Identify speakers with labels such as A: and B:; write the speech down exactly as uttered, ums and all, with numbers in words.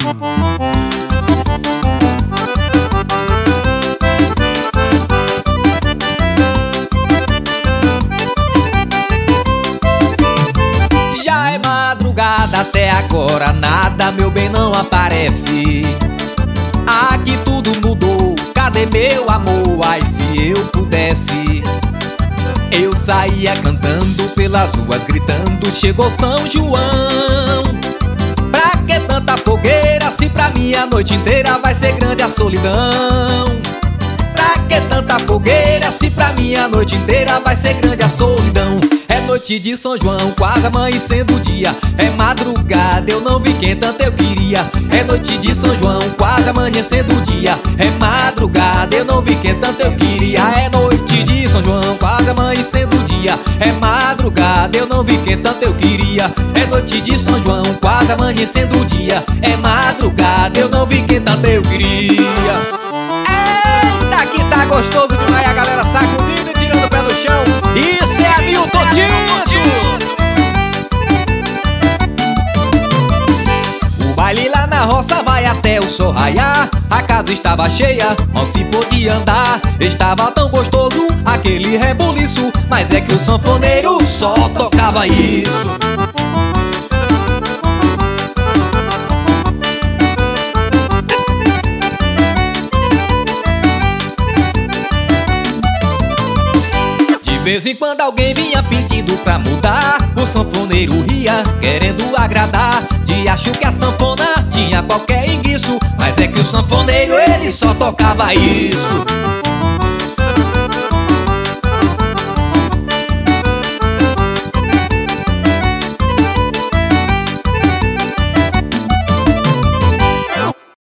A: Já é madrugada, até agora nada, meu bem, não aparece. Aqui tudo mudou, cadê meu amor? Ai, se eu pudesse, eu saía cantando pelas ruas, gritando: chegou São João. Pra que tanta fogueira, se pra mim a noite inteira vai ser grande a solidão? Pra que tanta fogueira, se pra mim a noite inteira vai ser grande a solidão? É noite de São João, quase amanhecendo o dia. É madrugada, eu não vi quem tanto eu queria. É noite de São João, quase amanhecendo o dia. É madrugada, eu não vi quem tanto eu queria. É noite de São João, quase amanhecendo o dia. É madrugada, eu não vi quem tanto eu queria. É noite de São João, quase amanhecendo o dia. É madrugada, eu não vi quem tanto eu queria. Eita, aqui tá gostoso demais, a galera sacudindo e tirando o pé do chão. Isso é Hamilton Tito. O baile lá na roça vai até o sol raiar. A casa estava cheia, mal se podia andar. Estava tão gostoso aquele rebuliço, mas é que o sanfoneiro só tocava isso. De vez em quando alguém vinha pedindo pra mudar. O sanfoneiro ria, querendo agradar. De acho que a sanfona tinha qualquer enguiço, mas é que o sanfoneiro ele só tocava isso.